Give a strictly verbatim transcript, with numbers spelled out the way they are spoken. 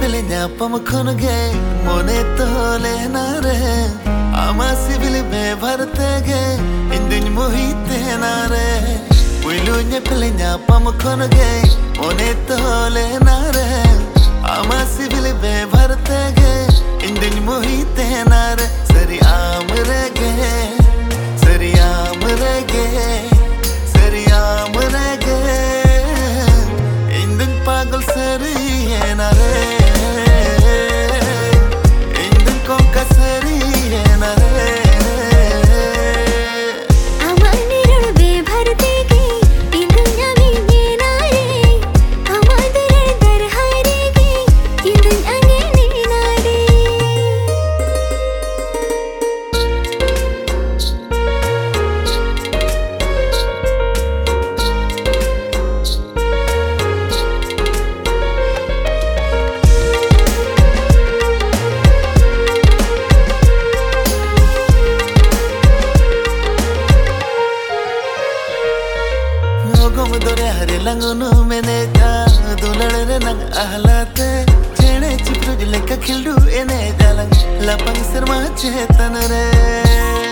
pelinya pam khon ge mone tole na re ama civil be bharte ge indin mohite na re puilunya pelinya pam khon ge mone tole na re ama civil be bharte ge indin mohite na re sari amre ge sari amre ge sari amre ge indin pagal sari na re indin konka sari na re Gom dore hare langunu mene ja dulal re nang ahlate chene chipru leka khildu ene jalang lapang sarma chetan re